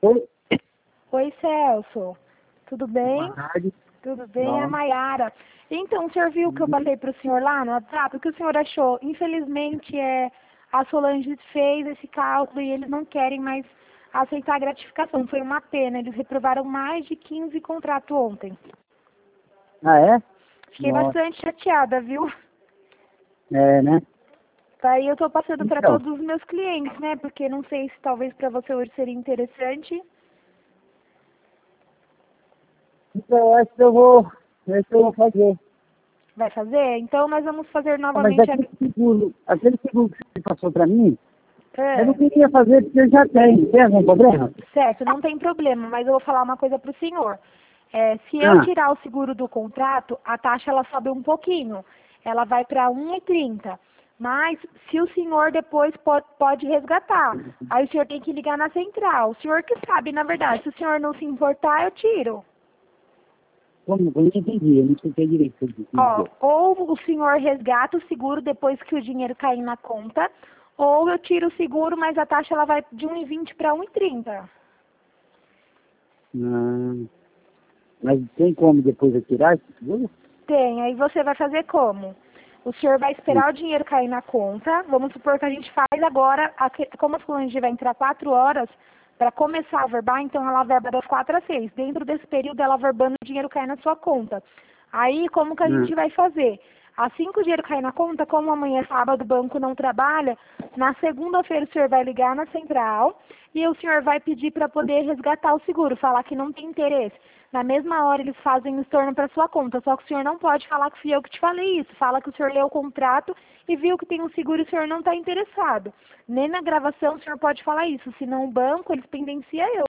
Oi, Oi, Celso. Tudo bem? boa tarde. Tudo bem, é a Bom. Maiara. Então, o senhor viu que eu passei para o senhor lá no WhatsApp? O que o senhor achou? Infelizmente, a Solange fez esse cálculo e eles não querem mais aceitar a gratificação. Foi uma pena. Eles reprovaram mais de 15 contratos ontem. Ah, é? Fiquei Nossa. bastante chateada, viu? É, né? Daí eu estou passando para Então, todos os meus clientes, né? Porque não sei se talvez para você hoje seria interessante. eu acho que eu vou fazer. Vai fazer? Então, nós vamos fazer Mas novamente aquele seguro que você passou para mim, eu não a... queria fazer porque eu já tenho. Tem algum problema? Certo, não tem problema, mas eu vou falar uma coisa para o senhor. Se eu Ah, tirar o seguro do contrato, a taxa ela sobe um pouquinho. Ela vai para 1,30. Mas se o senhor depois pode resgatar, aí o senhor tem que ligar na central. O senhor que sabe, na verdade, se o senhor não se importar, eu tiro. como? Eu não entendi, eu não escutei direito o que você quis Ó, dizer. ou o senhor resgata o seguro depois que o dinheiro cair na conta, ou eu tiro o seguro, mas a taxa ela vai de 1,20 para 1,30. Ah, mas tem como depois eu tirar esse seguro? Tem, aí você vai fazer como? O senhor vai Hum. esperar o dinheiro cair na conta. Vamos supor que a gente faz agora, como a Solange vai entrar 4 horas para começar a verbar, então ela verba das 4 às 6. Dentro desse período, ela verbando, o dinheiro cai na sua conta. Aí, como que a Ah, gente vai fazer? Assim que o dinheiro cair na conta, como amanhã é sábado, o banco não trabalha, na segunda-feira o senhor vai ligar na central e o senhor vai pedir para poder resgatar o seguro, falar que não tem interesse. Na mesma hora eles fazem o estorno para sua conta, só que o senhor não pode falar que fui eu que te falei isso. Fala que o senhor leu o contrato e viu que tem um seguro e o senhor não está interessado. Nem na gravação o senhor pode falar isso, senão o banco eles pendencia eu.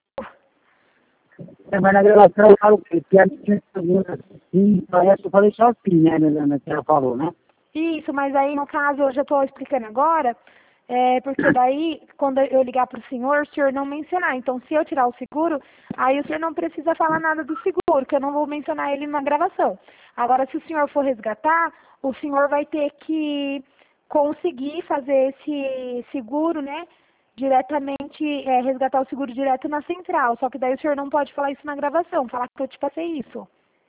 mas na gravação eu falo que a minha pergunta, sim, parece que eu falei só assim, né, que ela falou, né? Isso, mas aí no caso eu já estou explicando agora, porque daí quando eu ligar para o senhor não mencionar. Então se eu tirar o seguro, aí o senhor não precisa falar nada do seguro, que eu não vou mencionar ele na gravação. Agora se o senhor for resgatar, o senhor vai ter que conseguir fazer esse seguro, né? Diretamente, resgatar o seguro direto na central. Só que daí o senhor não pode falar isso na gravação, falar que eu te passei isso.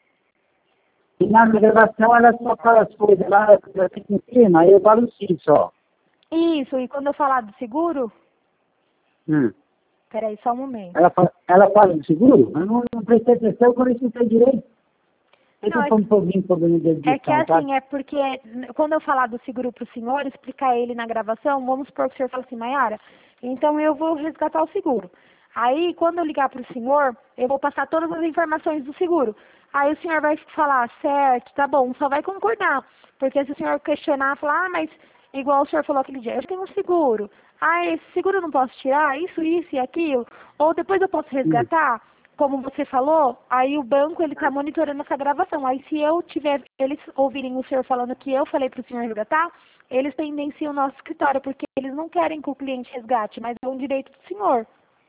E na gravação ela só fala as coisas lá, eu fico em cima, aí eu falo sim só. Isso, e quando eu falar do seguro, Hum. peraí, só um momento. Ela fala do seguro? Eu não prestei atenção, eu não escutei direito. Deixa Não, eu pôr um pouquinho de problema de é que edição, tá? assim, é porque quando eu falar do seguro para o senhor, explicar ele na gravação, vamos supor que o senhor fala assim, Maiara, então eu vou resgatar o seguro. Aí, quando eu ligar para o senhor, eu vou passar todas as informações do seguro. Aí o senhor vai falar, certo, tá bom, só vai concordar. Porque se o senhor questionar, falar, mas igual o senhor falou aquele dia, eu tenho um seguro. Ah, esse seguro eu não posso tirar, isso e aquilo. Ou depois eu posso Hum. resgatar, como você falou, aí o banco ele está monitorando essa gravação. Aí se eu tiver, eles ouvirem o senhor falando que eu falei para o senhor resgatar, eles pendenciam o nosso escritório, porque eles não querem que o cliente resgate, mas é um direito do senhor.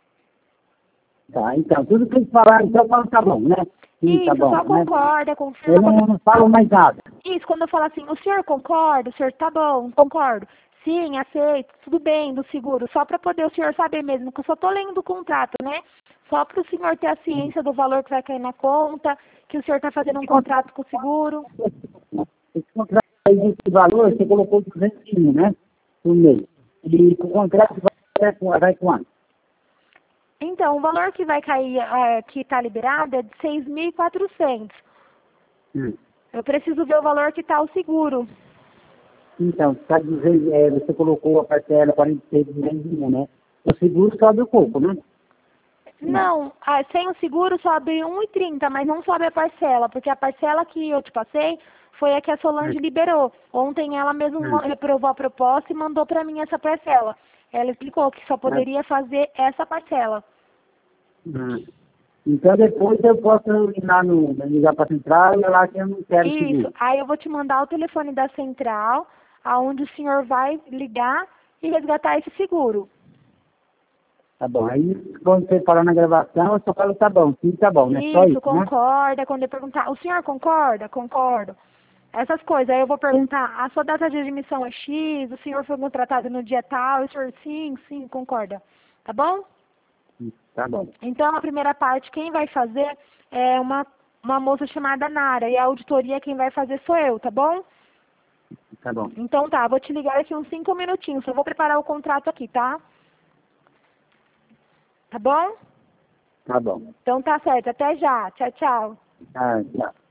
Tá, então, tudo que eles falaram, então eu falo, tá bom, né? Sim, tá Isso, bom, só né? concorda, Eu confirma. não falo mais nada. Isso, quando eu falo assim, o senhor concorda? O senhor tá bom, concordo. Sim, aceito, tudo bem, do seguro, só para poder o senhor saber mesmo, que eu só tô lendo o contrato, né? Só para o senhor ter a ciência do valor que vai cair na conta, que o senhor está fazendo um contrato com o seguro. Esse contrato aí, esse valor, você colocou 200 né? Por mês. E o contrato vai quanto? Então, o valor que vai cair, que está liberado, é de 6.400. Hum. Eu preciso ver o valor que está o seguro. Então, está dizendo, você colocou a parcela 46,201, né? O seguro sobe um pouco, né? Não. Não, sem o seguro sobe 1,30, mas não sobe a parcela, porque a parcela que eu te passei foi a que a Hum. Solange liberou. Ontem ela mesma Hum. reprovou a proposta e mandou para mim essa parcela. Ela explicou que só É. poderia fazer essa parcela. Hum. Então, depois eu posso ligar para a central e falar que eu não quero Isso, seguro. aí eu vou te mandar o telefone da central, aonde o senhor vai ligar e resgatar esse seguro. Tá bom. Aí, quando você falar na gravação, eu só falo, tá bom, sim, tá bom, né? Só Isso, isso, né? concorda. Quando eu perguntar, o senhor concorda? Concordo. Essas coisas. Aí eu vou perguntar, a sua data de admissão é X, o senhor foi contratado no dia tal, e o senhor, sim, concorda. Tá bom? Tá bom. Então, a primeira parte, quem vai fazer é uma moça chamada Nara, e a auditoria quem vai fazer sou eu, tá bom? Tá bom. Então tá, vou te ligar daqui uns 5 minutinhos, só vou preparar o contrato aqui, tá? Tá bom? Tá bom. Então tá certo, até já. Tchau, tchau. Ah, tchau.